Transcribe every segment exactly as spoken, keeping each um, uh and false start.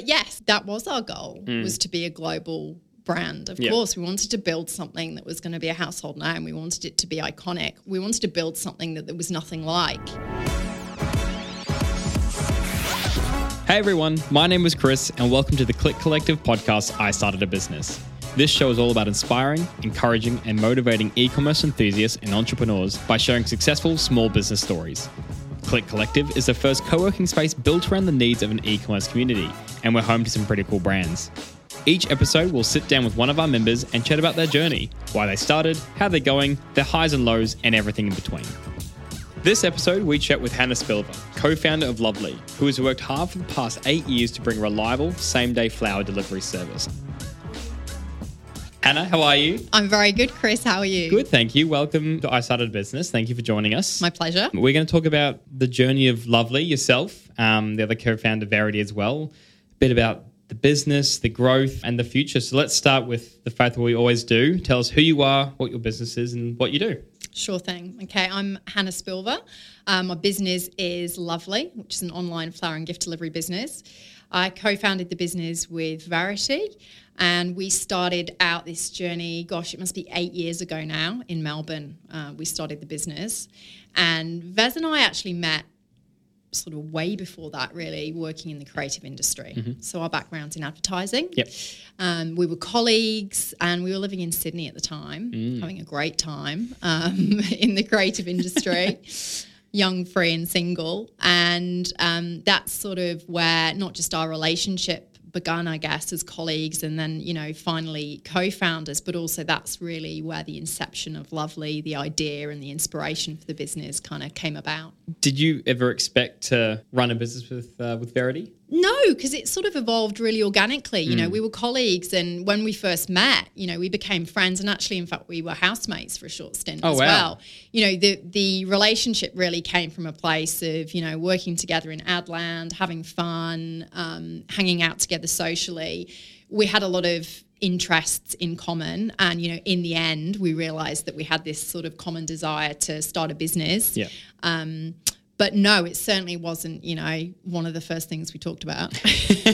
but yes, that was our goal, Mm. was to be a global brand. Of Yep. course, we wanted to build something that was going to be a household name. We wanted it to be iconic. We wanted to build something that there was nothing like. Hey everyone, my name is Chris and welcome to the Click Collective podcast, I Started a Business. This show is all about inspiring, encouraging and motivating e-commerce enthusiasts and entrepreneurs by sharing successful small business stories. Click Collective is the first co-working space built around the needs of an e-commerce community, and we're home to some pretty cool brands. Each episode, we'll sit down with one of our members and chat about their journey, why they started, how they're going, their highs and lows, and everything in between. This episode, we chat with Hannah Spilver, co-founder of Lovely, who has worked hard for the past eight years to bring reliable same-day flower delivery service. Hannah, how are you? I'm very good, Chris. How are you? Good, thank you. Welcome to I Started a Business. Thank you for joining us. My pleasure. We're going to talk about the journey of Lovely, yourself, um, the other co-founder, Verity, as well. A bit about the business, the growth, and the future. So let's start with the fact that we always do. Tell us who you are, what your business is, and what you do. Sure thing. Okay, I'm Hannah Spilver. Um, my business is Lovely, which is an online flower and gift delivery business. I co-founded the business with Verity, and we started out this journey, gosh, it must be eight years ago now in Melbourne. Uh, we started the business. And Vez and I actually met sort of way before that, really, working in the creative industry. Mm-hmm. So our background's in advertising. Yep. Um, we were colleagues and we were living in Sydney at the time, mm. having a great time um, in the creative industry, young, free and single. And um, that's sort of where not just our relationship begun, I guess, as colleagues and then, you know, finally co-founders, but also that's really where the inception of Lovely, the idea and the inspiration for the business kind of came about. Did you ever expect to run a business with uh, with Verity? No, because it sort of evolved really organically. You mm. know, we were colleagues and when we first met, you know, we became friends and actually, in fact, we were housemates for a short stint oh, as wow. well. You know, the the relationship really came from a place of, you know, working together in Adland, having fun, um, hanging out together socially. We had a lot of interests in common and, you know, in the end, we realised that we had this sort of common desire to start a business. Yeah. Um But no, it certainly wasn't, you know, one of the first things we talked about. I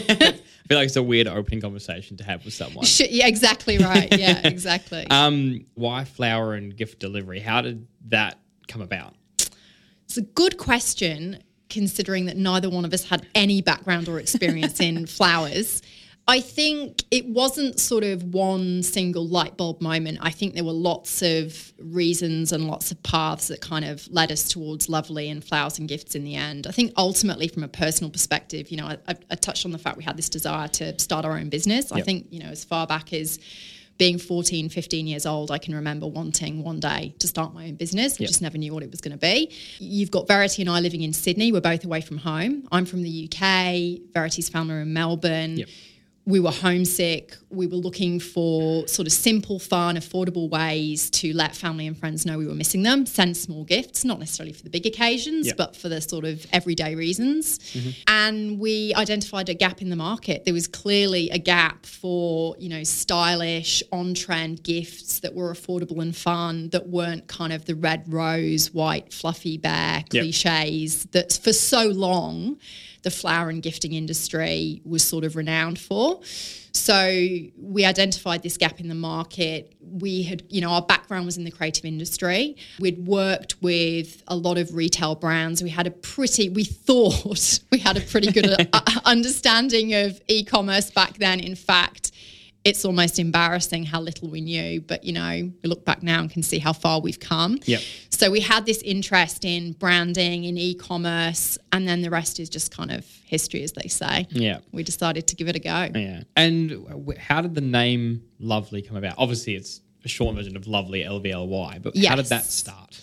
feel like it's a weird opening conversation to have with someone. Yeah, exactly right. Yeah, exactly. um, why flower and gift delivery? How did that come about? It's a good question, considering that neither one of us had any background or experience in flowers. I think it wasn't sort of one single light bulb moment. I think there were lots of reasons and lots of paths that kind of led us towards Lovely and flowers and gifts in the end. I think ultimately from a personal perspective, you know, I, I, I touched on the fact we had this desire to start our own business. Yep. I think, you know, as far back as being fourteen, fifteen years old, I can remember wanting one day to start my own business. I yep. just never knew what it was going to be. You've got Verity and I living in Sydney. We're both away from home. I'm from the U K. Verity's family are in Melbourne. Yep. We were homesick. We were looking for sort of simple, fun, affordable ways to let family and friends know we were missing them, send small gifts, not necessarily for the big occasions, yep. but for the sort of everyday reasons. Mm-hmm. And we identified a gap in the market. There was clearly a gap for, you know, stylish, on-trend gifts that were affordable and fun, that weren't kind of the red rose, white, fluffy bear cliches yep. that for so long the flower and gifting industry was sort of renowned for. So we identified this gap in the market. We had, you know, our background was in the creative industry. We'd worked with a lot of retail brands. We had a pretty, we thought we had a pretty good understanding of e-commerce back then. In fact, it's almost embarrassing how little we knew, but, you know, we look back now and can see how far we've come. Yep. So we had this interest in branding, in e-commerce, and then the rest is just kind of history, as they say. Yeah. We decided to give it a go. Yeah. And how did the name Lovely come about? Obviously, it's a short version of Lovely, L V L Y, but yes. how did that start?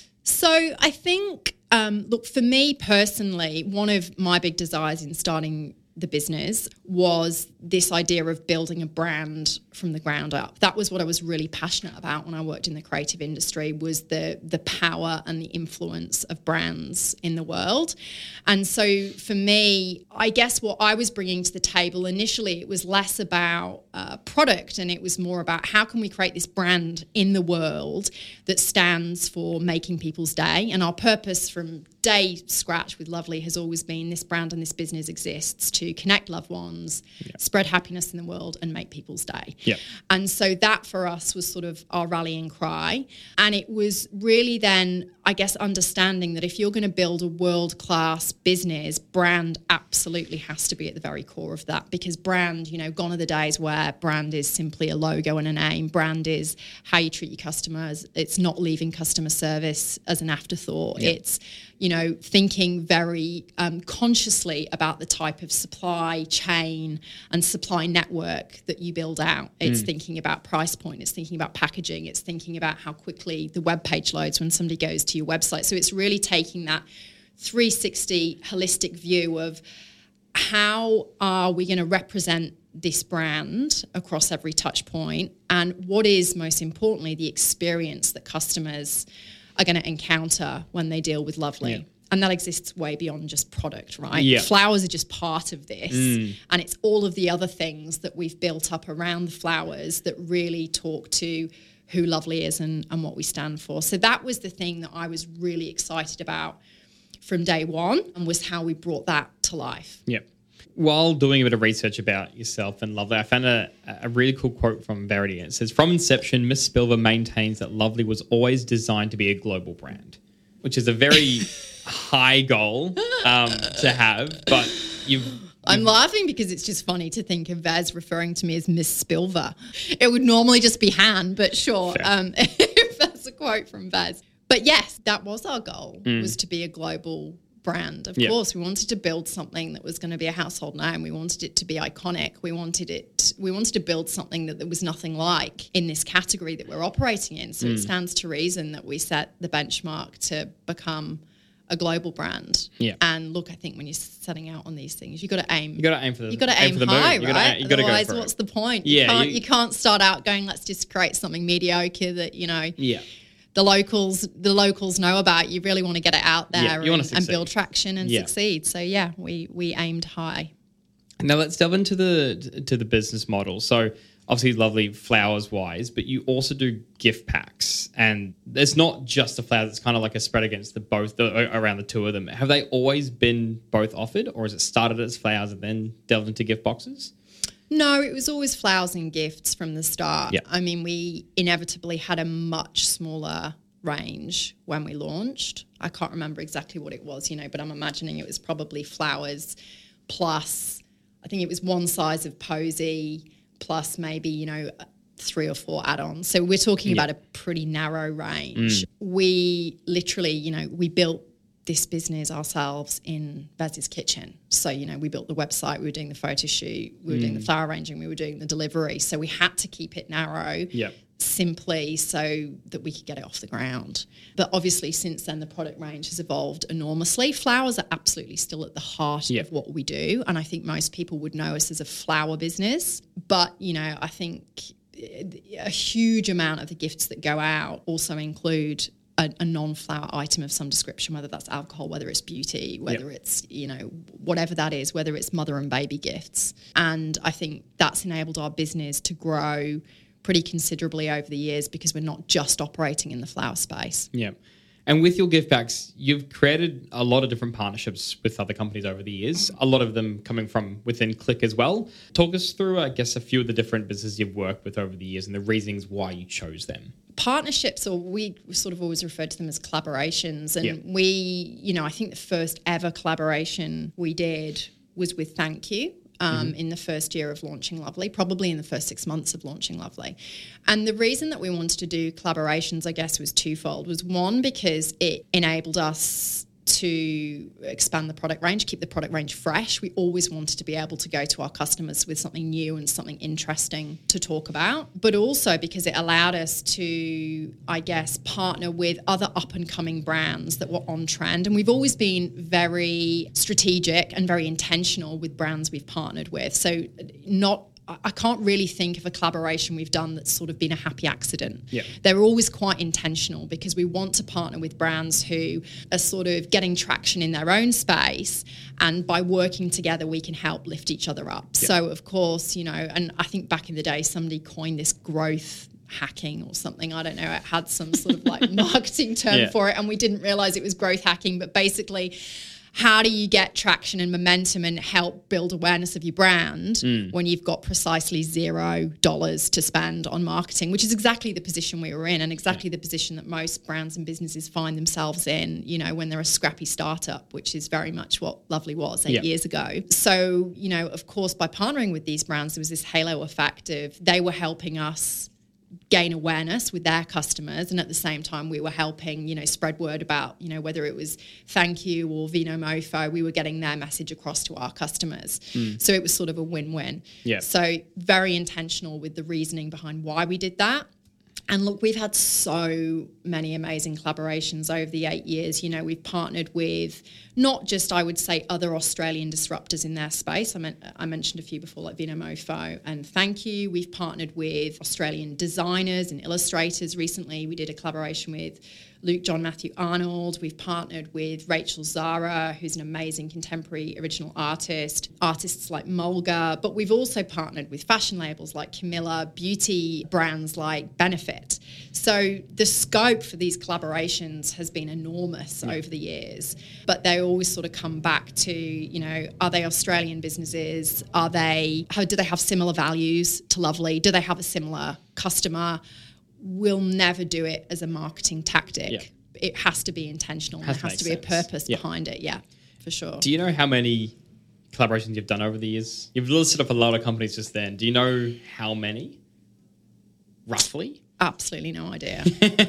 So I think, um, look, for me personally, one of my big desires in starting the business was this idea of building a brand from the ground up. That was what I was really passionate about when I worked in the creative industry, was the the power and the influence of brands in the world. And so for me, I guess what I was bringing to the table initially, it was less about uh, product and it was more about how can we create this brand in the world that stands for making people's day. And our purpose from day scratch with Lovely has always been this brand and this business exists to connect loved ones, yeah. spread happiness in the world and make people's day. Yeah. And so that for us was sort of our rallying cry. And it was really then, I guess, understanding that if you're going to build a world-class business, brand absolutely has to be at the very core of that, because brand, you know, gone are the days where brand is simply a logo and a name. Brand is how you treat your customers. It's not leaving customer service as an afterthought. Yeah. It's, you know, thinking very um, consciously about the type of supply chain and supply network that you build out. It's mm. thinking about price point. It's thinking about packaging. It's thinking about how quickly the web page loads when somebody goes to your website. So it's really taking that three sixty holistic view of how are we going to represent this brand across every touch point, and what is most importantly the experience that customers are going to encounter when they deal with Lovely. Yeah. And that exists way beyond just product, right? Yeah. Flowers are just part of this. Mm. And it's all of the other things that we've built up around the flowers that really talk to who Lovely is and, and what we stand for. So that was the thing that I was really excited about from day one, and was how we brought that to life. Yep. While doing a bit of research about yourself and Lovely, I found a, a really cool quote from Verity. It says, "From inception, Miss Spilver maintains that Lovely was always designed to be a global brand," which is a very high goal um, to have. But you've, you've... I'm laughing because it's just funny to think of Vaz referring to me as Miss Spilver. It would normally just be Han, but sure, um, if that's a quote from Vaz. But yes, that was our goal, mm. was to be a global brand. Of yep. course, we wanted to build something that was going to be a household name. We wanted it to be iconic. We wanted it. We wanted to build something that there was nothing like in this category that we're operating in. So mm. it stands to reason that we set the benchmark to become a global brand. Yeah. And look, I think when you're setting out on these things, you got to aim. You got to aim for the. You got to aim, aim high, you right? Gotta, you gotta Otherwise, go for what's it. the point? Yeah. You can't, You, you can't start out going, let's just create something mediocre that you know. Yeah. The locals, the locals know about. You really want to get it out there yeah, you and, want and build traction and yeah. succeed. So yeah, we we aimed high. Now let's delve into the to the business model. So obviously, Lovely flowers wise, but you also do gift packs, and it's not just the flowers. It's kind of like a spread against the both the, around the two of them. Have they always been both offered, or has it started as flowers and then delved into gift boxes? No, it was always flowers and gifts from the start. Yeah. I mean, we inevitably had a much smaller range when we launched. I can't remember exactly what it was, you know, but I'm imagining it was probably flowers plus, I think it was one size of posy plus maybe, you know, three or four add-ons. So we're talking yeah. about a pretty narrow range. Mm. We literally, you know, we built this business ourselves in Vaz's kitchen. So, you know, we built the website, we were doing the photo shoot, we were mm. doing the flower arranging, we were doing the delivery. So we had to keep it narrow yep. simply so that we could get it off the ground. But obviously since then the product range has evolved enormously. Flowers are absolutely still at the heart yep. of what we do. And I think most people would know us as a flower business. But, you know, I think a huge amount of the gifts that go out also include A, a non-flower item of some description, whether that's alcohol, whether it's beauty, whether yep. it's, you know, whatever that is, whether it's mother and baby gifts. And I think that's enabled our business to grow pretty considerably over the years because we're not just operating in the flower space. Yeah. And with your gift packs, you've created a lot of different partnerships with other companies over the years, a lot of them coming from within Click as well. Talk us through, I guess, a few of the different businesses you've worked with over the years and the reasons why you chose them. Partnerships, or we sort of always referred to them as collaborations. And yeah. we, you know, I think the first ever collaboration we did was with Thank You. Um, mm-hmm. in the first year of launching Lovely, probably in the first six months of launching Lovely. And the reason that we wanted to do collaborations, I guess, was twofold. Was one, because it enabled us to expand the product range, keep the product range fresh. We always wanted to be able to go to our customers with something new and something interesting to talk about, but also because it allowed us to, I guess, partner with other up-and-coming brands that were on trend. And we've always been very strategic and very intentional with brands we've partnered with. So not I can't really think of a collaboration we've done that's sort of been a happy accident. Yeah. They're always quite intentional because we want to partner with brands who are sort of getting traction in their own space, and by working together we can help lift each other up. Yeah. So of course, you know, and I think back in the day somebody coined this growth hacking or something. I don't know. It had some sort of like marketing term yeah. for it, and we didn't realize it was growth hacking. But basically, how do you get traction and momentum and help build awareness of your brand mm. when you've got precisely zero dollars to spend on marketing, which is exactly the position we were in and exactly yeah. the position that most brands and businesses find themselves in, you know, when they're a scrappy startup, which is very much what Lovely was eight yeah. years ago. So, you know, of course, by partnering with these brands, there was this halo effect of they were helping us gain awareness with their customers, and at the same time we were helping, you know, spread word about, you know, whether it was Thank You or Vino Mofo, we were getting their message across to our customers. Mm. So it was sort of a win-win. Yeah. So very intentional with the reasoning behind why we did that. And look, we've had so many amazing collaborations over the eight years. You know, we've partnered with not just, I would say, other Australian disruptors in their space. I, meant, I mentioned a few before, like Vino Mofo and Thank You. We've partnered with Australian designers and illustrators. Recently, we did a collaboration with Luke John Matthew Arnold. We've partnered with Rachel Zara, who's an amazing contemporary original artist, artists like Mulga, but we've also partnered with fashion labels like Camilla, beauty brands like Benefit. So the scope for these collaborations has been enormous yeah. over the years, but they always sort of come back to, you know, are they Australian businesses? Are they, how do they have similar values to Lovely? Do they have a similar customer? We'll never do it as a marketing tactic. Yeah. It has to be intentional. Has and there has to, to be sense. a purpose yeah. behind it. Yeah, for sure. Do you know how many collaborations you've done over the years? You've listed off a lot of companies just then. Do you know how many? Roughly? Absolutely no idea.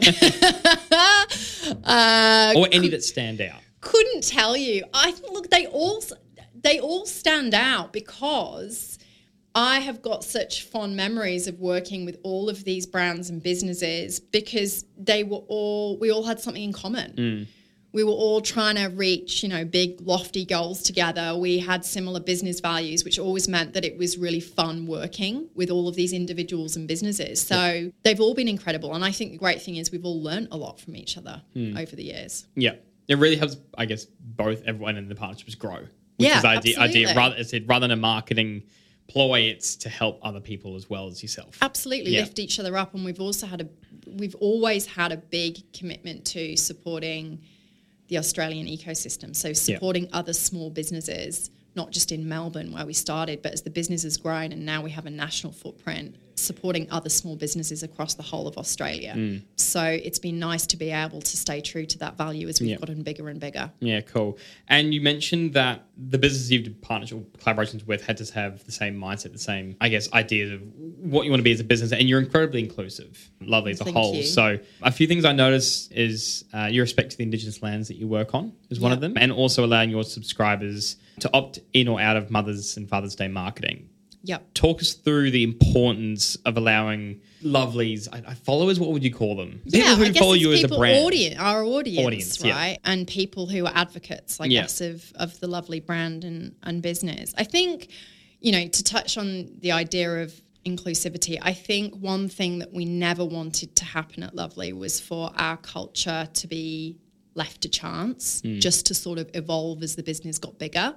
uh, or any that stand out? Couldn't tell you. I look, they all they all stand out because I have got such fond memories of working with all of these brands and businesses because they were all, we all had something in common. Mm. We were all trying to reach, you know, big, lofty goals together. We had similar business values, which always meant that it was really fun working with all of these individuals and businesses. So yeah. they've all been incredible. And I think the great thing is we've all learned a lot from each other mm. over the years. Yeah. It really helps, I guess, both everyone in the partnerships grow. Which yeah, is the idea, absolutely. idea rather, it's rather than a marketing ploy, it's to help other people as well as yourself. Absolutely, yeah. lift each other up. And we've also had a, we've always had a big commitment to supporting the Australian ecosystem. So supporting yeah. other small businesses, not just in Melbourne where we started, but as the business has grown and now we have a national footprint, supporting other small businesses across the whole of Australia. Mm. So it's been nice to be able to stay true to that value as we've yeah. gotten bigger and bigger. Yeah, cool. And you mentioned that the businesses you've did partnership collaborations with had to have the same mindset, the same, I guess, ideas of what you want to be as a business, and you're incredibly inclusive. Lovely as a Thank whole. You. So a few things I noticed is uh, your respect to the Indigenous lands that you work on is one yep. of them, and also allowing your subscribers to opt in or out of Mother's and Father's Day marketing. Yep. Talk us through the importance of allowing Lovelies, I, I followers, what would you call them? People yeah, who I guess follow it's you people as a brand. Audience, our audience, audience right? Yeah. And people who are advocates, I yeah. guess, of, of the Lovely brand and, and business. I think, you know, to touch on the idea of inclusivity, I think one thing that we never wanted to happen at Lovely was for our culture to be left to chance, mm. just to sort of evolve as the business got bigger.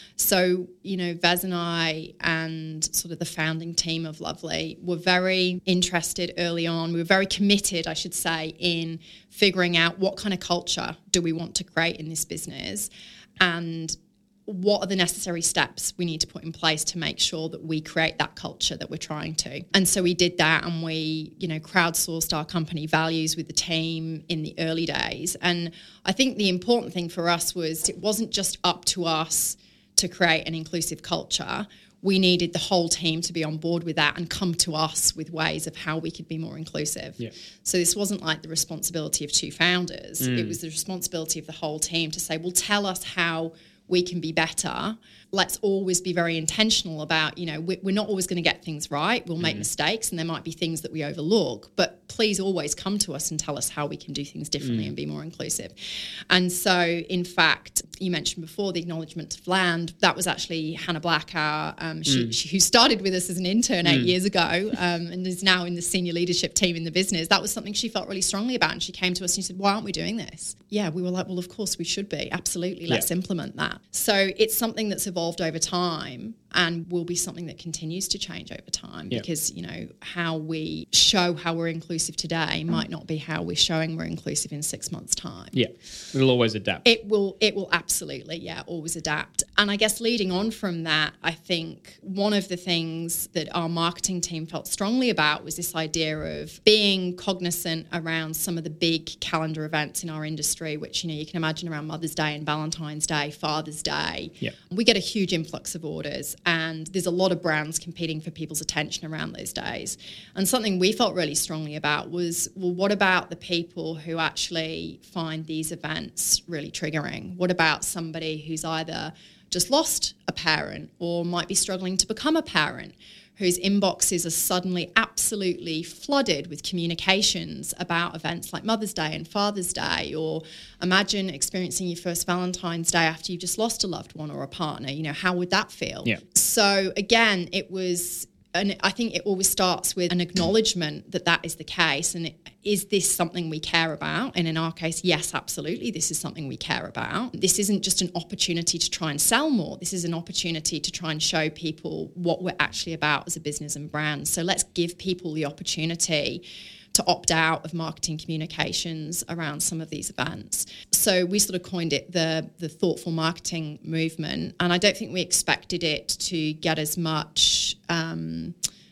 So, you know, Vaz and I and sort of the founding team of Lovely were very interested early on. We were very committed, I should say, in figuring out what kind of culture do we want to create in this business and what are the necessary steps we need to put in place to make sure that we create that culture that we're trying to. And so we did that, and we, you know, crowdsourced our company values with the team in the early days. And I think the important thing for us was it wasn't just up to us to create an inclusive culture. We needed the whole team to be on board with that and come to us with ways of how we could be more inclusive. Yeah. So this wasn't like the responsibility of two founders. Mm. It was the responsibility of the whole team to say, well, tell us how we can be better. Let's always be very intentional about, you know, we're not always going to get things right. We'll make mm. mistakes and there might be things that we overlook, but please always come to us and tell us how we can do things differently mm. and be more inclusive. And so, in fact, you mentioned before the acknowledgement of land. That was actually Hannah Black, our, um, she, mm. she, who started with us as an intern eight mm. years ago um, and is now in the senior leadership team in the business. That was something she felt really strongly about, and she came to us and she said, why aren't we doing this? Yeah, we were like, well, of course we should be. Absolutely, let's yeah. implement that. So it's something that's evolved evolved over time and will be something that continues to change over time yeah. because, you know, how we show how we're inclusive today might not be how we're showing we're inclusive in six months' time. Yeah, it'll always adapt. It will, it will absolutely, yeah, always adapt. And I guess leading on from that, I think one of the things that our marketing team felt strongly about was this idea of being cognizant around some of the big calendar events in our industry, which, you know, you can imagine around Mother's Day and Valentine's Day, Father's Day. Yeah. We get a huge influx of orders and there's a lot of brands competing for people's attention around those days. And something we felt really strongly about was, well, what about the people who actually find these events really triggering? What about somebody who's either just lost a parent or might be struggling to become a parent, whose inboxes are suddenly absolutely flooded with communications about events like Mother's Day and Father's Day, or imagine experiencing your first Valentine's Day after you've just lost a loved one or a partner. You know, how would that feel? Yeah. So again, it was, and I think it always starts with an acknowledgement that that is the case. And it, is this something we care about? And in our case, yes, absolutely, this is something we care about. This isn't just an opportunity to try and sell more. This is an opportunity to try and show people what we're actually about as a business and brand. So let's give people the opportunity to opt out of marketing communications around some of these events. So we sort of coined it the, the thoughtful marketing movement. And I don't think we expected it to get as much um,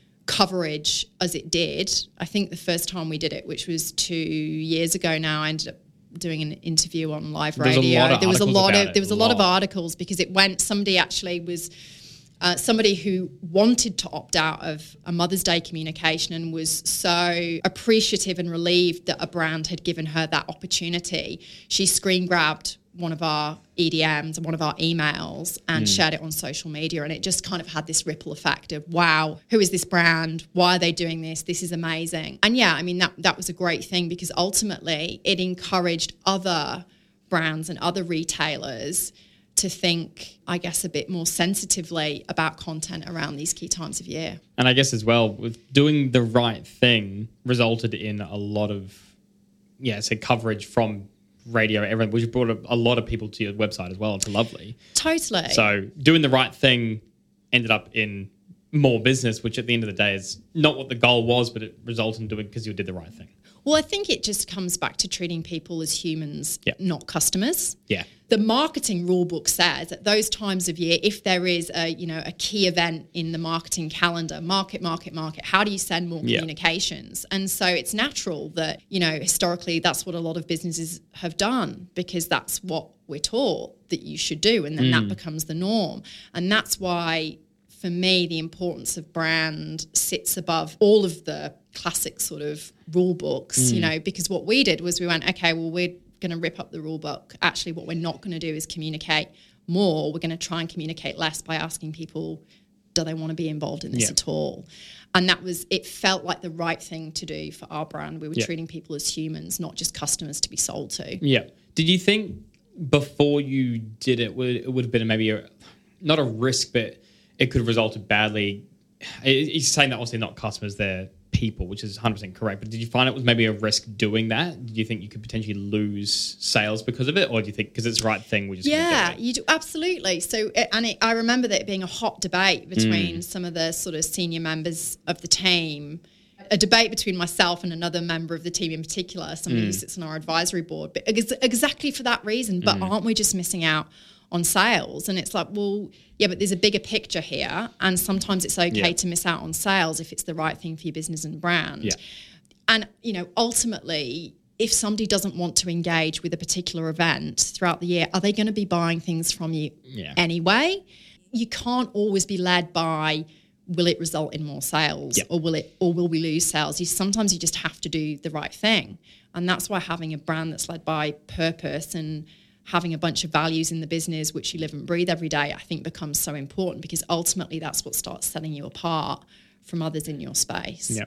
coverage as it did. I think the first time we did it, which was two years ago now, I ended up doing an interview on live radio. There was a lot of there was a lot of articles because it went, somebody actually was Uh, somebody who wanted to opt out of a Mother's Day communication and was so appreciative and relieved that a brand had given her that opportunity. She screen grabbed one of our E D Ms and one of our emails and mm. shared it on social media, and it just kind of had this ripple effect of, wow, who is this brand? Why are they doing this? This is amazing. And yeah, I mean, that that was a great thing because ultimately it encouraged other brands and other retailers to think, I guess, a bit more sensitively about content around these key times of year. And I guess as well, with doing the right thing resulted in a lot of, yeah, say coverage from radio, everyone, which brought a, a lot of people to your website as well. It's lovely. Totally. So doing the right thing ended up in more business, which at the end of the day is not what the goal was, but it resulted in doing because you did the right thing. Well, I think it just comes back to treating people as humans, yeah. not customers. Yeah. The marketing rule book says at those times of year, if there is a, you know, a key event in the marketing calendar, market, market, market, how do you send more yeah. communications? And so it's natural that, you know, historically that's what a lot of businesses have done because that's what we're taught that you should do. And then mm. that becomes the norm. And that's why, for me, the importance of brand sits above all of the classic sort of rule books, mm. you know, because what we did was we went, okay, well, we're going to rip up the rule book. Actually, what we're not going to do is communicate more. We're going to try and communicate less by asking people, do they want to be involved in this yeah. at all? And that was, it felt like the right thing to do for our brand. We were yeah. treating people as humans, not just customers to be sold to. Yeah. Did you think before you did it, would, it would have been maybe a, not a risk, but it could have resulted badly? He's saying that obviously not customers, they're people, which is one hundred percent correct. But did you find it was maybe a risk doing that? Did you think you could potentially lose sales because of it? Or do you think because it's the right thing, we just Yeah, do it? you do. Absolutely. So, and it, I remember that being a hot debate between mm. some of the sort of senior members of the team, a debate between myself and another member of the team in particular, somebody mm. who sits on our advisory board, but ex- exactly for that reason. But mm. aren't we just missing out on sales? And it's like, well, yeah, but there's a bigger picture here, and sometimes it's okay yeah. to miss out on sales if it's the right thing for your business and brand. Yeah. And, you know, ultimately, if somebody doesn't want to engage with a particular event throughout the year, are they going to be buying things from you yeah. anyway? You can't always be led by, will it result in more sales yeah. or will it, or will we lose sales? You sometimes you just have to do the right thing. And that's why having a brand that's led by purpose and having a bunch of values in the business which you live and breathe every day, I think becomes so important, because ultimately that's what starts setting you apart from others in your space. Yeah.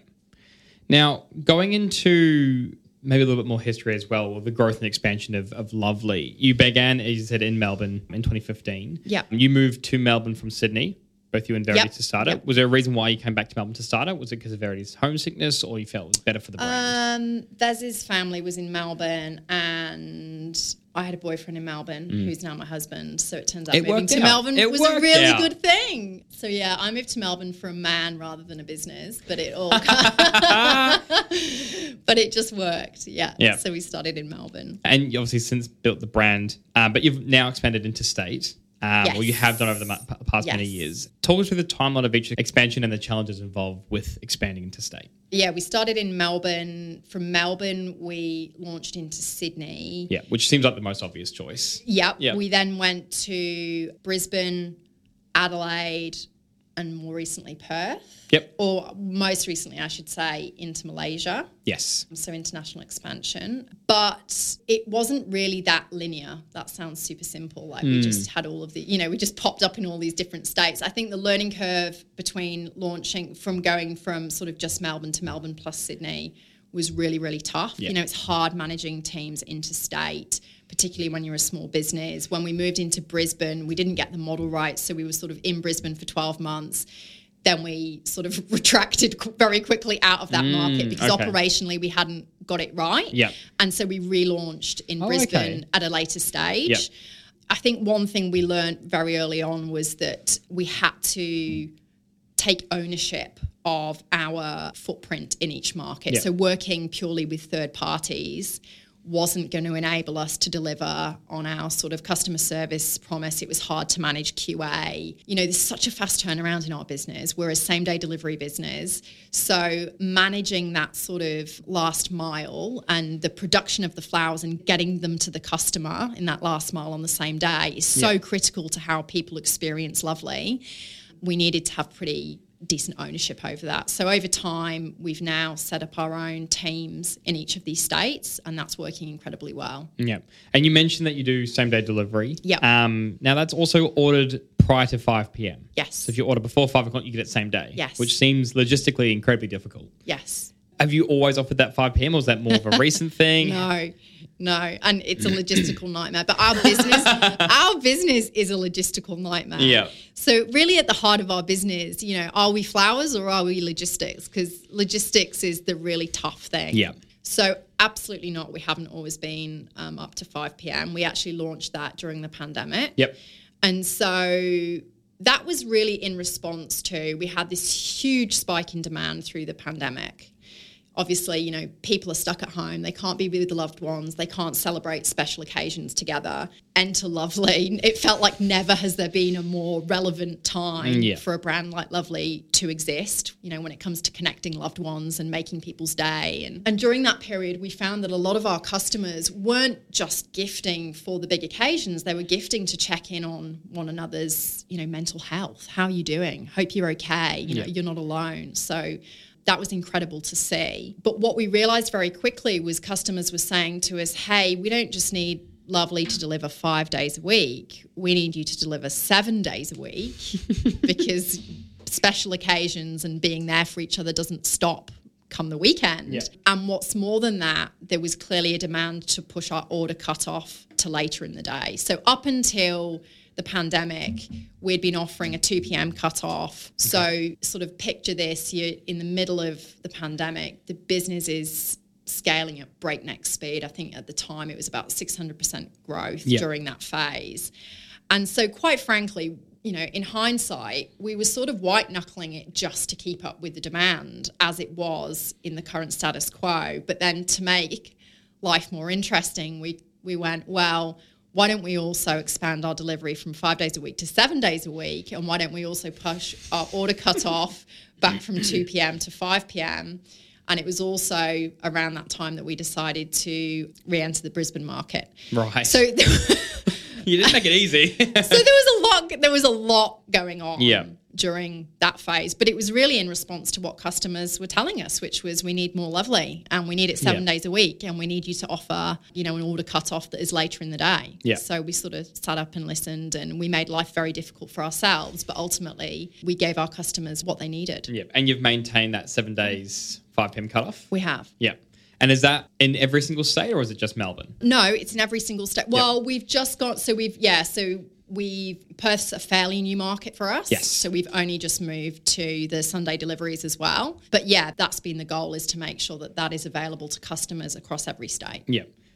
Now, going into maybe a little bit more history as well, or the growth and expansion of, of Lovely. You began, as you said, in Melbourne in twenty fifteen. Yeah. You moved to Melbourne from Sydney, both you and Verity, yep. to start it. Yep. Was there a reason why you came back to Melbourne to start it? Was it because of Verity's homesickness, or you felt it was better for the brand? Um, Bez's family was in Melbourne, and I had a boyfriend in Melbourne mm. who's now my husband. So it turns out it moving to out. Melbourne it was a really out. good thing. So yeah, I moved to Melbourne for a man rather than a business, but it all but it just worked. Yeah. yeah. So we started in Melbourne. And you obviously since built the brand, um, but you've now expanded interstate. Um, yes. Or you have done over the past yes. many years. Talk us through the timeline of each expansion and the challenges involved with expanding interstate. Yeah, we started in Melbourne. From Melbourne, we launched into Sydney. Yeah, which seems like the most obvious choice. Yep. yep. We then went to Brisbane, Adelaide, and more recently Perth. Yep. Or most recently, I should say, into Malaysia. Yes. So international expansion. But it wasn't really that linear. That sounds super simple. Like mm. we just had all of the, you know, we just popped up in all these different states. I think the learning curve between launching from going from sort of just Melbourne to Melbourne plus Sydney was really, really tough. Yep. You know, it's hard managing teams interstate, particularly when you're a small business. When we moved into Brisbane, we didn't get the model right. So we were sort of in Brisbane for twelve months. Then we sort of retracted very quickly out of that mm, market because okay. operationally we hadn't got it right. Yep. And so we relaunched in oh, Brisbane okay. at a later stage. Yep. I think one thing we learned very early on was that we had to take ownership of our footprint in each market. Yep. So working purely with third parties wasn't going to enable us to deliver on our sort of customer service promise. It was hard to manage Q A. You know, there's such a fast turnaround in our business. We're a same-day delivery business. So managing that sort of last mile and the production of the flowers and getting them to the customer in that last mile on the same day is so yeah. critical to how people experience Lovely. We needed to have pretty decent ownership over that. So over time, we've now set up our own teams in each of these states, and that's working incredibly well. Yeah. And you mentioned that you do same-day delivery. Yeah. Um, now, that's also ordered prior to five p.m. Yes. So if you order before five o'clock, you get it same day. Yes. Which seems logistically incredibly difficult. Yes. Have you always offered that five p.m. or was that more of a recent thing? No. No, and it's a logistical nightmare. But our business, our business is a logistical nightmare. Yeah. So really, at the heart of our business, you know, are we flowers or are we logistics? Because logistics is the really tough thing. Yeah. So absolutely not. We haven't always been um, up to five p.m. We actually launched that during the pandemic. Yep. And so that was really in response to, we had this huge spike in demand through the pandemic. Obviously, you know, people are stuck at home. They can't be with loved ones. They can't celebrate special occasions together. Enter Lovely. It felt like never has there been a more relevant time yeah. for a brand like Lovely to exist, you know, when it comes to connecting loved ones and making people's day. And, and during that period, we found that a lot of our customers weren't just gifting for the big occasions. They were gifting to check in on one another's, you know, mental health. How are you doing? Hope you're okay. You know, yeah. you're not alone. So that was incredible to see. But what we realised very quickly was customers were saying to us, hey, we don't just need Lovely to deliver five days a week. We need you to deliver seven days a week because special occasions and being there for each other doesn't stop come the weekend. Yeah. And what's more than that, there was clearly a demand to push our order cutoff to later in the day. So up until the pandemic, we'd been offering a two p.m. cutoff. Okay. So sort of picture this, you're in the middle of the pandemic, the business is scaling at breakneck speed. I think at the time it was about six hundred percent growth yeah. during that phase. And so quite frankly, you know, in hindsight, we were sort of white knuckling it just to keep up with the demand as it was in the current status quo. But then to make life more interesting, we we went, well, why don't we also expand our delivery from five days a week to seven days a week? And why don't we also push our order cutoff back from two p.m. to five p.m.? And it was also around that time that we decided to re-enter the Brisbane market. Right. So there, you didn't make it easy. so there was a lot. There was a lot going on. Yeah. During that phase, but it was really in response to what customers were telling us, which was we need more Lovely and we need it seven yeah. days a week and we need you to offer, you know, an order cutoff that is later in the day. Yeah. So we sort of sat up and listened and we made life very difficult for ourselves, but ultimately we gave our customers what they needed. Yeah. And you've maintained that seven days, five p.m. cutoff? We have. Yeah. And is that in every single state or is it just Melbourne? No, it's in every single state. Well, yep. we've just got, so we've, yeah, so we've, Perth's a fairly new market for us. Yes. So we've only just moved to the Sunday deliveries as well. But yeah, that's been the goal, is to make sure that that is available to customers across every state. Yeah.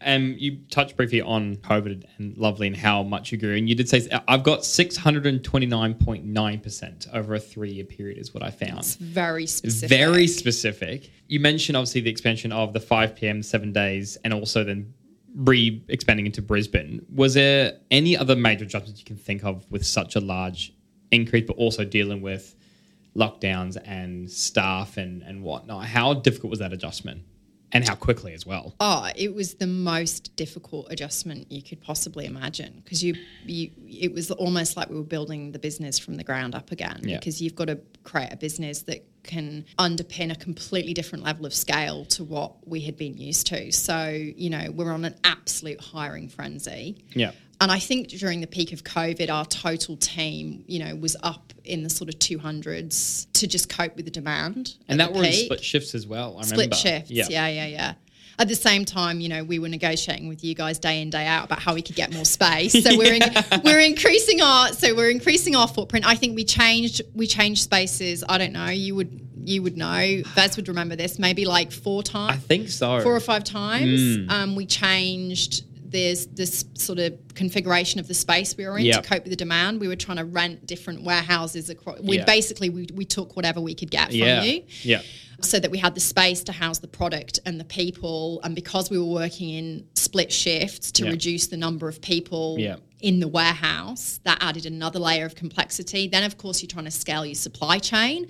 Um, you touched briefly on COVID and Lovely and how much you grew. And you did say, I've got six hundred twenty-nine point nine percent over a three-year period is what I found. It's very specific. Very specific. You mentioned, obviously, the expansion of the five p.m., seven days, and also then re-expanding into Brisbane. Was there any other major adjustments you can think of with such a large increase, but also dealing with lockdowns and staff and, and whatnot? How difficult was that adjustment? And how quickly as well? Oh, it was the most difficult adjustment you could possibly imagine, because you, you, it was almost like we were building the business from the ground up again, yeah. because you've got to create a business that can underpin a completely different level of scale to what we had been used to. So, you know, we're on an absolute hiring frenzy. Yeah. And I think during the peak of COVID, our total team, you know, was up in the sort of two hundreds to just cope with the demand. And that were in peak. split shifts as well, I split remember. shifts, yeah. yeah, yeah, yeah. At the same time, you know, we were negotiating with you guys day in, day out about how we could get more space. So yeah. we're in, we're increasing our so we're increasing our footprint. I think we changed we changed spaces. I don't know. You would you would know. Vaz would remember this. Maybe like four times. I think so. Four or five times. Mm. Um, we changed. There's this sort of configuration of the space we were in yep. to cope with the demand. We were trying to rent different warehouses across. We yeah. basically we we took whatever we could get from yeah. you. Yeah. So that we had the space to house the product and the people, and because we were working in split shifts to yeah. reduce the number of people yeah. in the warehouse, that added another layer of complexity. Then, of course, you're trying to scale your supply chain.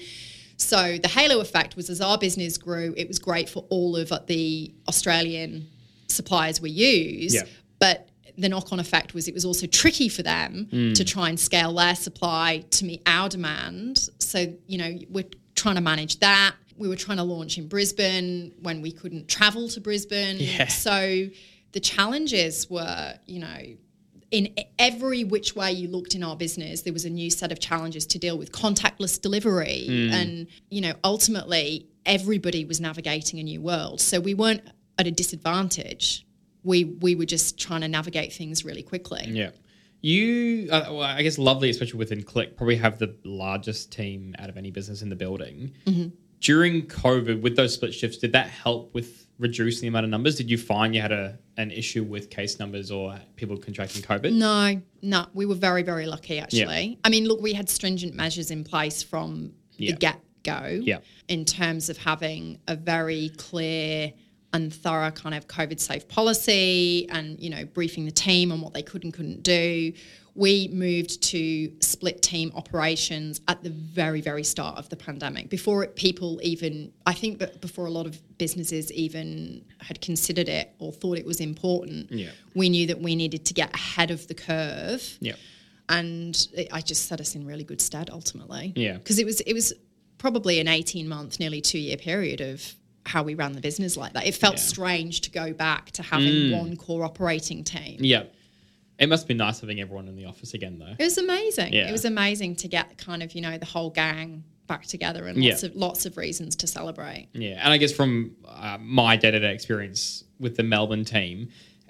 So the halo effect was, as our business grew, it was great for all of the Australian suppliers we use, yeah. but the knock-on effect was it was also tricky for them mm. to try and scale their supply to meet our demand. So, you know, we're trying to manage that. We were trying to launch in Brisbane when we couldn't travel to Brisbane. Yeah. So the challenges were, you know, in every which way you looked in our business, there was a new set of challenges to deal with. Contactless delivery. Mm. And, you know, ultimately everybody was navigating a new world. So we weren't at a disadvantage. We we were just trying to navigate things really quickly. Yeah. You, uh, well, I guess Lovely, especially within Click, probably have the largest team out of any business in the building. Mm-hmm. During COVID, with those split shifts, did that help with reducing the amount of numbers? Did you find you had a an issue with case numbers or people contracting COVID? No, no. We were very, very lucky, actually. Yeah. I mean, look, we had stringent measures in place from yeah. the get-go yeah. in terms of having a very clear and thorough kind of COVID-safe policy and, you know, briefing the team on what they could and couldn't do. We moved to split team operations at the very, very start of the pandemic. Before it, people even, I think that before a lot of businesses even had considered it or thought it was important, yeah. we knew that we needed to get ahead of the curve. Yeah. And it, I just set us in really good stead ultimately. Yeah. Because it was, it was probably an eighteen-month, nearly two-year period of how we ran the business like that. It felt yeah. strange to go back to having mm. one core operating team. Yeah. It must be nice having everyone in the office again, though. It was amazing. Yeah. It was amazing to get kind of, you know, the whole gang back together and yeah. lots of lots of reasons to celebrate. Yeah, and I guess from uh, my day-to-day experience with the Melbourne team,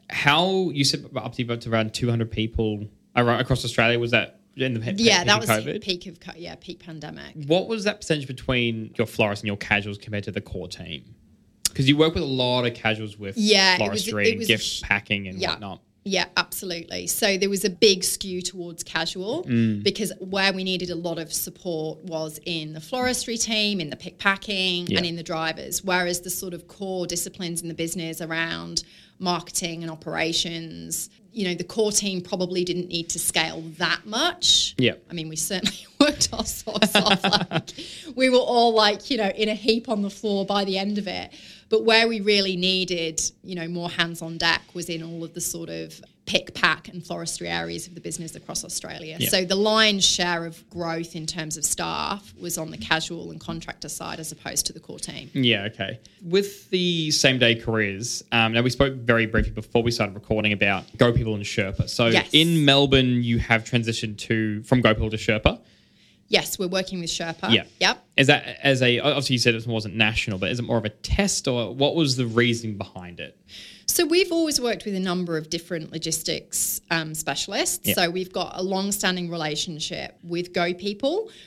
how you said up to about around two hundred people around, across Australia, was that in the pe- yeah, peak that of was COVID? peak of co- yeah peak pandemic. What was that percentage between your florists and your casuals compared to the core team? Because you work with a lot of casuals with yeah, floristry it was, it and was, gift packing and yeah. whatnot. Yeah, absolutely. So there was a big skew towards casual mm. because where we needed a lot of support was in the floristry team, in the pick packing yeah. and in the drivers, whereas the sort of core disciplines in the business around marketing and operations, you know, the core team probably didn't need to scale that much. Yeah. I mean, we certainly worked our socks off. Like, we were all like, you know, in a heap on the floor by the end of it. But where we really needed, you know, more hands on deck was in all of the sort of pick, pack and floristry areas of the business across Australia. Yeah. So the lion's share of growth in terms of staff was on the casual and contractor side as opposed to the core team. Yeah, okay. With the same day careers, um, now we spoke very briefly before we started recording about Go People and Sherpa. So yes. in Melbourne, you have transitioned to from Go People to Sherpa. Yes, we're working with Sherpa. Yeah. Yep. Is that as a, obviously you said it wasn't national, but is it more of a test or what was the reasoning behind it? So we've always worked with a number of different logistics um, specialists. Yeah. So we've got a long-standing relationship with Go People.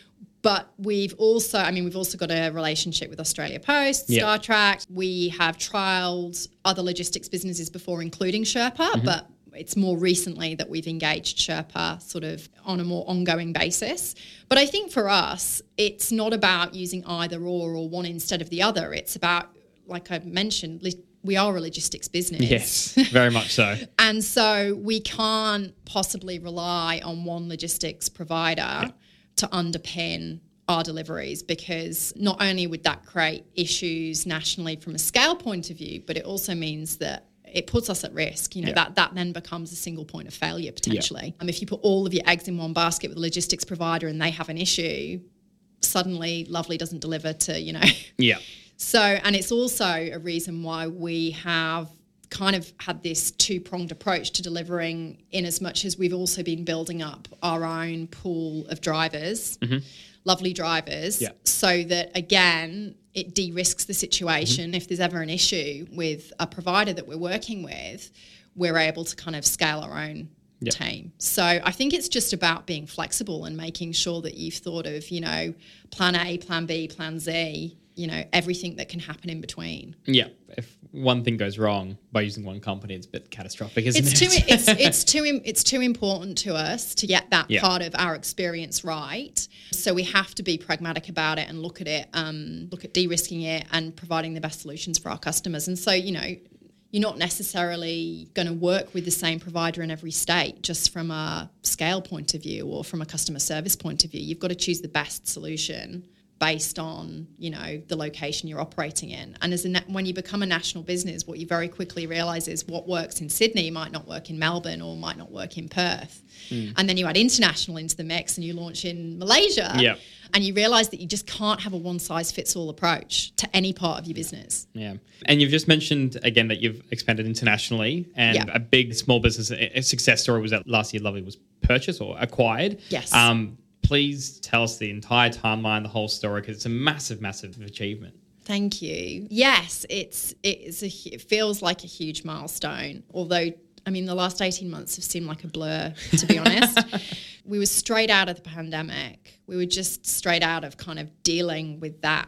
But we've also, I mean, we've also got a relationship with Australia Post, Yeah. Star Trek. We have trialled other logistics businesses before, including Sherpa, Mm-hmm. but it's more recently that we've engaged Sherpa sort of on a more ongoing basis. But I think for us, it's not about using either or or one instead of the other. It's about, like I mentioned, li- we are a logistics business. Yes, very much so. And so we can't possibly rely on one logistics provider Yeah. to underpin our deliveries, because not only would that create issues nationally from a scale point of view, but it also means that it puts us at risk. You know, Yeah. that, that then becomes a single point of failure potentially. Um, if you put all of your eggs in one basket with a logistics provider and they have an issue, suddenly Lovely doesn't deliver to, you know. Yeah. So, and it's also a reason why we have kind of had this two-pronged approach to delivering, in as much as we've also been building up our own pool of drivers, Mm-hmm. lovely drivers, Yeah. so that, again, it de-risks the situation. Mm-hmm. If there's ever an issue with a provider that we're working with, we're able to kind of scale our own Yeah. team. So I think it's just about being flexible and making sure that you've thought of, you know, plan A, plan B, plan Z, you know, everything that can happen in between. Yeah. If one thing goes wrong by using one company, it's a bit catastrophic, isn't It's it? too it's it's too im- it's too important to us to get that Yeah. part of our experience right. So we have to be pragmatic about it and look at it, um, look at de-risking it and providing the best solutions for our customers. And so, you know, you're not necessarily going to work with the same provider in every state just from a scale point of view or from a customer service point of view. You've got to choose the best solution based on, you know, the location you're operating in. And as a na- when you become a national business, what you very quickly realise is what works in Sydney might not work in Melbourne or might not work in Perth. Mm. And then you add international into the mix and you launch in Malaysia. Yeah. And you realise that you just can't have a one-size-fits-all approach to any part of your business. Yeah. And you've just mentioned again that you've expanded internationally, and Yeah. a big small business a success story was that last year Lovely was purchased or acquired. Yes. Um, please tell us the entire timeline, the whole story, because it's a massive, massive achievement. Thank you. Yes, it's it's a hu- it feels like a huge milestone. Although, I mean, the last eighteen months have seemed like a blur, to be honest. We were straight out of the pandemic. We were just straight out of kind of dealing with that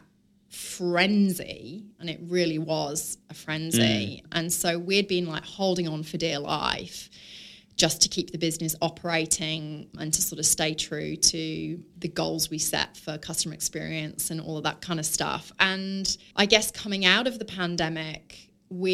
frenzy, and it really was a frenzy. Mm. And so we'd been like holding on for dear life just to keep the business operating and to sort of stay true to the goals we set for customer experience and all of that kind of stuff. And I guess coming out of the pandemic,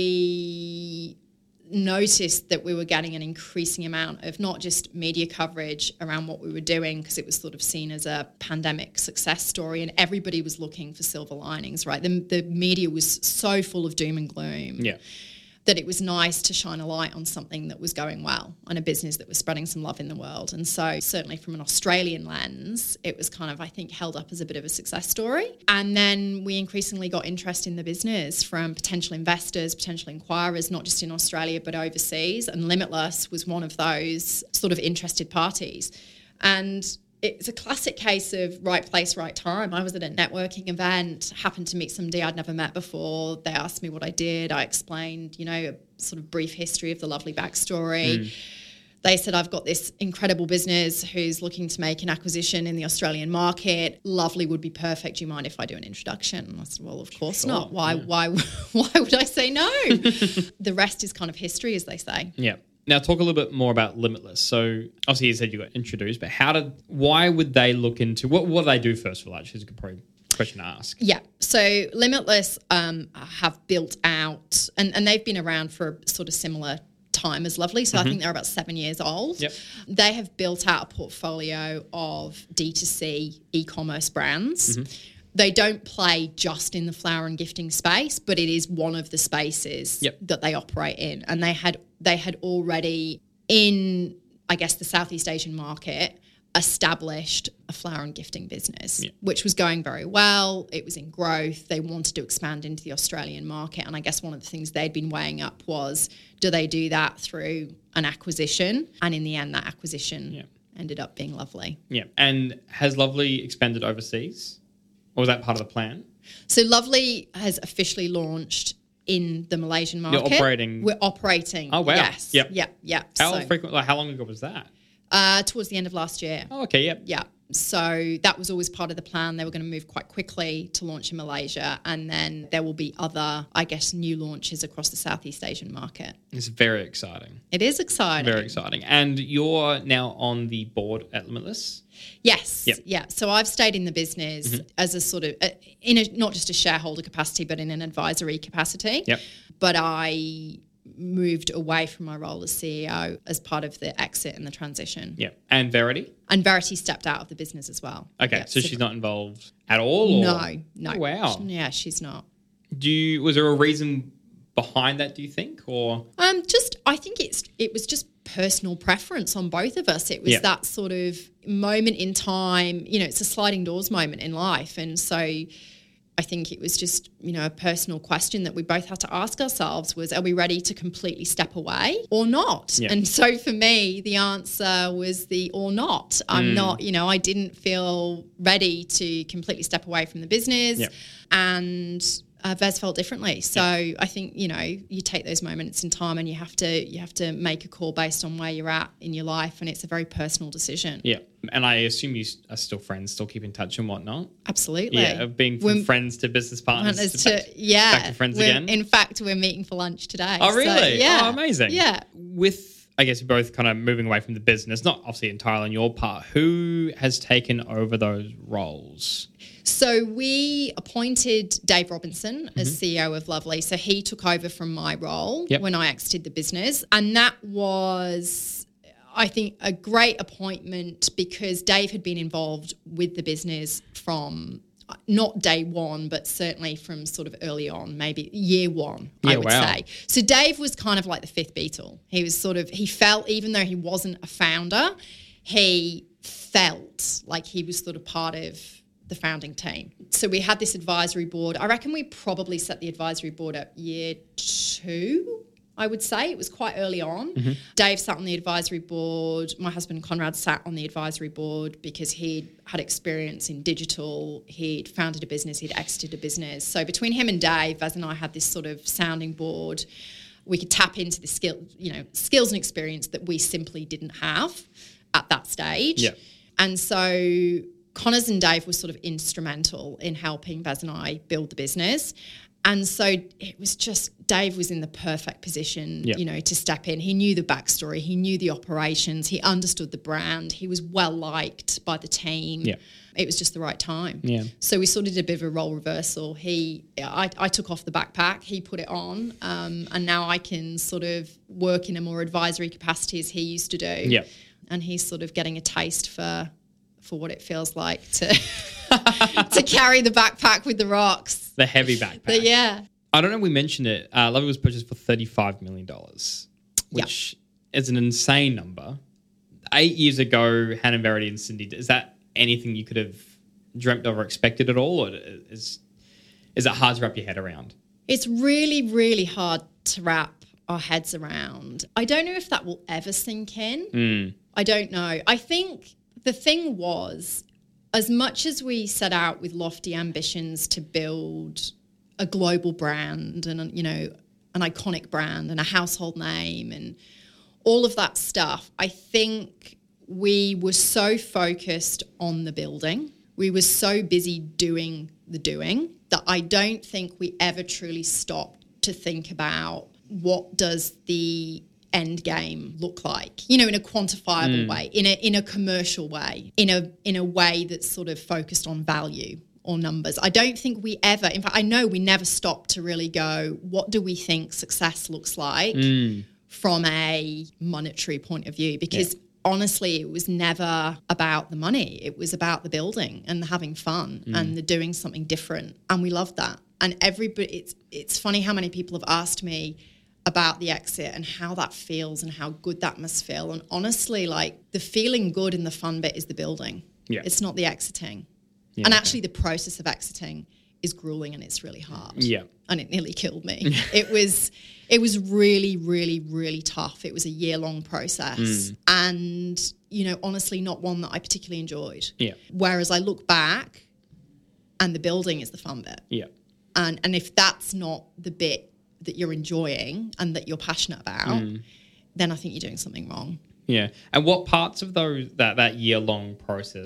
we noticed that we were getting an increasing amount of not just media coverage around what we were doing, because it was sort of seen as a pandemic success story and everybody was looking for silver linings, right? The, the media was so full of doom and gloom. Yeah. That it was nice to shine a light on something that was going well and a business that was spreading some love in the world. And so certainly from an Australian lens, it was kind of, I think, held up as a bit of a success story. And then we increasingly got interest in the business from potential investors, potential inquirers, not just in Australia, but overseas. And Limitless was one of those sort of interested parties. And it's a classic case of right place, right time. I was at a networking event, happened to meet somebody I'd never met before. They asked me what I did. I explained, you know, a sort of brief history of the Lovely backstory. Mm. They said, I've got this incredible business who's looking to make an acquisition in the Australian market. Lovely would be perfect. Do you mind if I do an introduction? And I said, well, of course sure, not. Why, yeah. why, why would I say no? The rest is kind of history, as they say. Yeah. Now, talk a little bit more about Limitless. So, obviously, you said you got introduced, but how did, why would they look into, what, what do they do first of all? Actually, is a good probably question to ask. Yeah. So, Limitless um, have built out, and, and they've been around for a sort of similar time as Lovely. So, mm-hmm. I think they're about seven years old. Yep. They have built out a portfolio of D two C e-commerce brands. Mm-hmm. They don't play just in the flower and gifting space, but it is one of the spaces yep. that they operate in. And they had they had already, in, I guess, the Southeast Asian market, established a flower and gifting business, yep. which was going very well. It was in growth. They wanted to expand into the Australian market. And I guess one of the things they'd been weighing up was, do they do that through an acquisition? And in the end, that acquisition yep. ended up being Lovely. Yeah. And has Lovely expanded overseas? Or was that part of the plan? So Lovely has officially launched in the Malaysian market. You're operating? We're operating. Oh, wow. Yes. Yep. Yep. Yep. How so, frequent, like how long ago was that? Uh, towards the end of last year. Oh, okay. Yep. Yeah. So that was always part of the plan. They were going to move quite quickly to launch in Malaysia, and then there will be other, I guess, new launches across the Southeast Asian market. It's very exciting. It is exciting. Very exciting. And you're now on the board at Limitless? Yes. Yep. Yeah. So I've stayed in the business mm-hmm. as a sort of, uh, in a, not just a shareholder capacity, but in an advisory capacity. Yep. But I moved away from my role as C E O as part of the exit and the transition. Yeah. And Verity? And Verity stepped out of the business as well. Okay. Yeah, so, so she's not involved at all? Or? No, no. Oh, wow. Yeah, she's not. Do you, was there a reason behind that, do you think? Or um, just I think it's it was just personal preference on both of us. It was yeah. that sort of moment in time, you know, it's a sliding doors moment in life. And so I think it was just, you know, a personal question that we both had to ask ourselves was, are we ready to completely step away or not? Yeah. And so for me, the answer was the or not. I'm mm. not, you know, I didn't feel ready to completely step away from the business. Yeah. And Uh, Vez felt differently. So yeah. I think, you know, you take those moments in time and you have to you have to make a call based on where you're at in your life, and it's a very personal decision. Yeah. And I assume you are still friends, still keep in touch and whatnot? Absolutely. Yeah, of being from we're, friends to business partners to, to back, yeah, back to friends again? In fact, we're meeting for lunch today. Oh, really? So, yeah. Oh, amazing. Yeah. With, I guess, both kind of moving away from the business, not obviously entirely on your part, who has taken over those roles? So we appointed Dave Robinson as mm-hmm. C E O of Lovely. So he took over from my role yep. when I exited the business. And that was, I think, a great appointment because Dave had been involved with the business from not day one, but certainly from sort of early on, maybe year one, yeah, I would wow. say. So Dave was kind of like the fifth Beatle. He was sort of, he felt, even though he wasn't a founder, he felt like he was sort of part of the founding team. So we had this advisory board. I reckon we probably set the advisory board at year two, I would say. It was quite early on. Mm-hmm. Dave sat on the advisory board. My husband Conrad sat on the advisory board because he had experience in digital. He'd founded a business. He'd exited a business. So between him and Dave, Vaz and I had this sort of sounding board. We could tap into the skill, you know, skills and experience that we simply didn't have at that stage. Yeah. And so Connors and Dave were sort of instrumental in helping Vaz and I build the business. And so it was just, Dave was in the perfect position, yep. you know, to step in. He knew the backstory. He knew the operations. He understood the brand. He was well liked by the team. Yep. It was just the right time. Yeah. So we sort of did a bit of a role reversal. He, I, I took off the backpack. He put it on. Um, and now I can sort of work in a more advisory capacity as he used to do. Yep. And he's sort of getting a taste for... for what it feels like to to carry the backpack with the rocks. The heavy backpack. But yeah. I don't know if we mentioned it. Uh, Lovely was purchased for thirty-five million dollars, which yep. is an insane number. Eight years ago, Hannah, Verity and Cindy, is that anything you could have dreamt of or expected at all? Or is, is it hard to wrap your head around? It's really, really hard to wrap our heads around. I don't know if that will ever sink in. Mm. I don't know. I think... the thing was, as much as we set out with lofty ambitions to build a global brand and, you know, an iconic brand and a household name and all of that stuff, I think we were so focused on the building. We were so busy doing the doing that I don't think we ever truly stopped to think about what does the end game look like, you know, in a quantifiable mm. way, in a in a commercial way, in a in a way that's sort of focused on value or numbers. I don't think we ever, in fact, I know we never stopped to really go, what do we think success looks like mm. from a monetary point of view? Because yeah. honestly, it was never about the money. It was about the building and having fun mm. and the doing something different. And we loved that. And everybody, it's it's funny how many people have asked me about the exit and how that feels and how good that must feel. And honestly, like the feeling good and the fun bit is the building. Yeah. It's not the exiting. Yeah, and okay. actually the process of exiting is grueling and it's really hard. Yeah. And it nearly killed me. it was it was really, really, really tough. It was a year-long process. Mm. And, you know, honestly, not one that I particularly enjoyed. Yeah. Whereas I look back and the building is the fun bit. Yeah. And and if that's not the bit that you're enjoying and that you're passionate about, mm. then I think you're doing something wrong. Yeah. And what parts of those that, that year-long process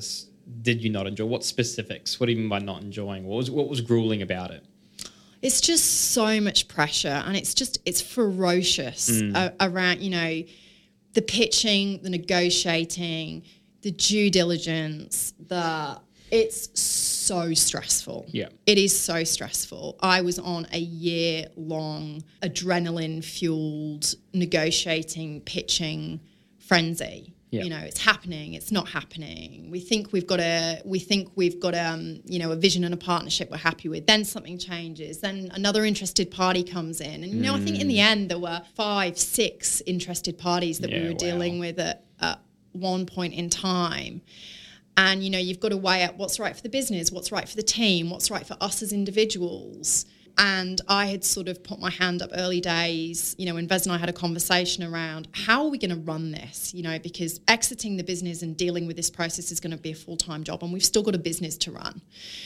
did you not enjoy? What specifics? What do you mean by not enjoying? What was what was grueling about it? It's just so much pressure, and it's just it's ferocious mm. a- around, you know, the pitching, the negotiating, the due diligence, the it's so stressful. Yeah. It is so stressful. I was on a year long adrenaline fueled negotiating, pitching frenzy. Yeah. You know, it's happening, it's not happening. We think we've got a, we think we've got um, you know, a vision and a partnership we're happy with. Then something changes. Then another interested party comes in. And, you know, mm. I think in the end there were five, six interested parties that yeah, we were wow. dealing with at, at one point in time. And, you know, you've got to weigh up what's right for the business, what's right for the team, what's right for us as individuals. And I had sort of put my hand up early days, you know, when Vaz and I had a conversation around how are we going to run this, you know, because exiting the business and dealing with this process is going to be a full-time job, and we've still got a business to run.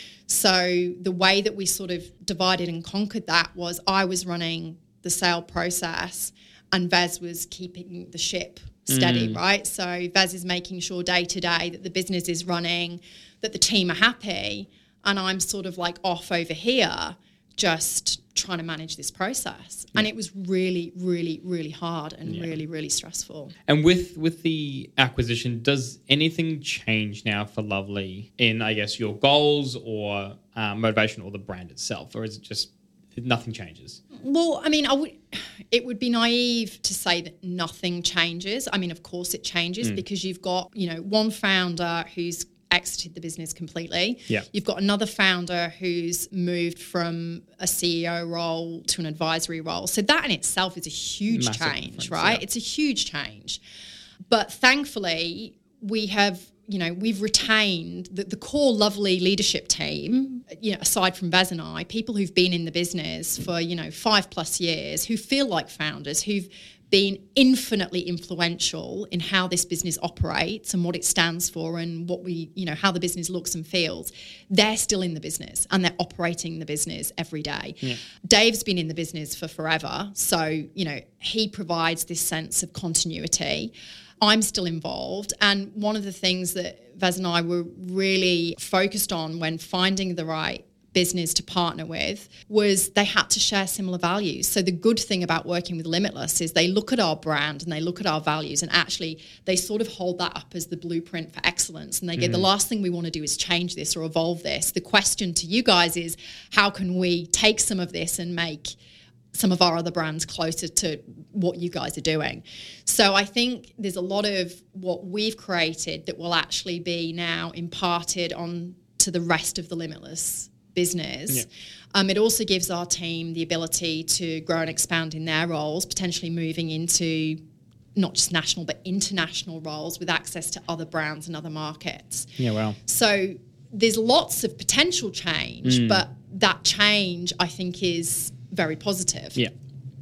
So the way that we sort of divided and conquered that was I was running the sale process and Vaz was keeping the ship steady, mm. right? So Vaz is making sure day to day that the business is running, that the team are happy, and I'm sort of like off over here just trying to manage this process. Yeah. And it was really, really, really hard and yeah. really, really stressful. And with with the acquisition, does anything change now for Lovely in, I guess, your goals or uh, motivation or the brand itself? Or is it just nothing changes? Well, I mean, I would. It would be naive to say that nothing changes. I mean, of course it changes mm. because you've got, you know, one founder who's exited the business completely. Yeah. You've got another founder who's moved from a C E O role to an advisory role. So that in itself is a huge Massive change, right? Yeah. It's a huge change. But thankfully, we have, you know, we've retained the, the core Lovely leadership team, you know, aside from Vaz and I, people who've been in the business for, you know, five plus years, who feel like founders, who've been infinitely influential in how this business operates and what it stands for and what we, you know, how the business looks and feels. They're still in the business and they're operating the business every day. Yeah. Dave's been in the business for forever. So, you know, he provides this sense of continuity. I'm still involved. And one of the things that Vaz and I were really focused on when finding the right business to partner with was they had to share similar values. So the good thing about working with Limitless is they look at our brand and they look at our values, and actually they sort of hold that up as the blueprint for excellence. And they mm. get the last thing we want to do is change this or evolve this. The question to you guys is, how can we take some of this and make some of our other brands closer to what you guys are doing? So I think there's a lot of what we've created that will actually be now imparted on to the rest of the Limitless business. Yeah. Um, it also gives our team the ability to grow and expand in their roles, potentially moving into not just national but international roles with access to other brands and other markets. Yeah, wow. So there's lots of potential change, mm. but that change I think is very positive. Yeah.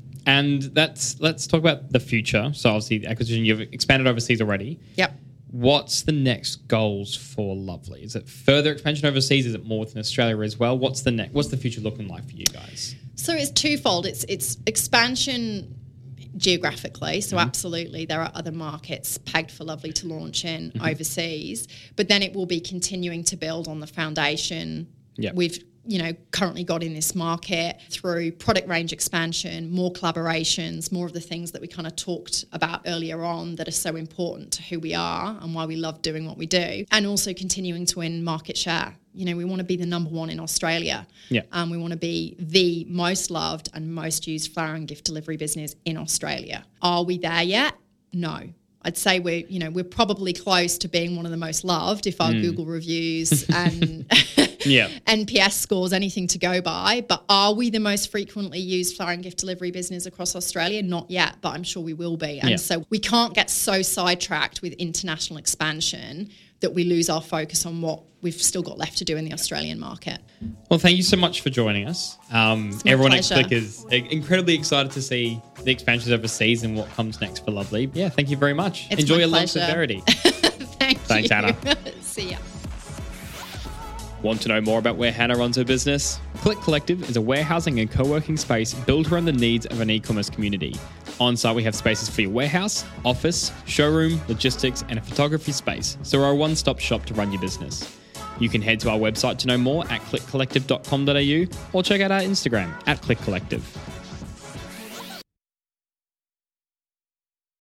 And that's let's talk about the future. So obviously the acquisition, you've expanded overseas already. Yep. What's the next goals for Lovely? Is it further expansion overseas? Is it more within Australia as well? What's the next? What's the future looking like for you guys? So it's twofold. It's it's expansion geographically. So mm-hmm. absolutely, there are other markets pegged for Lovely to launch in mm-hmm. overseas. But then it will be continuing to build on the foundation yep. we've you know, currently got in this market through product range expansion, more collaborations, more of the things that we kind of talked about earlier on that are so important to who we are and why we love doing what we do, and also continuing to win market share. You know, we want to be the number one in Australia. Yeah. Um, we want to be the most loved and most used flower and gift delivery business in Australia. Are we there yet? No. I'd say we're, you know, we're probably close to being one of the most loved if our mm. Google reviews and yeah. N P S scores anything to go by. But are we the most frequently used flower and gift delivery business across Australia? Not yet, but I'm sure we will be. And yeah. so we can't get so sidetracked with international expansion that we lose our focus on what we've still got left to do in the Australian market. Well, thank you so much for joining us. Um, everyone pleasure. at Click is incredibly excited to see the expansions overseas and what comes next for Lovely. Yeah, thank you very much. It's Enjoy my your lunch pleasure. with Verity. Thank Thanks, you. Hannah. See ya. Want to know more about where Hannah runs her business? Click Collective is a warehousing and co-working space built around the needs of an e-commerce community. On site, we have spaces for your warehouse, office, showroom, logistics, and a photography space, so we're a one-stop shop to run your business. You can head to our website to know more at click collective dot com dot a u or check out our Instagram at click collective.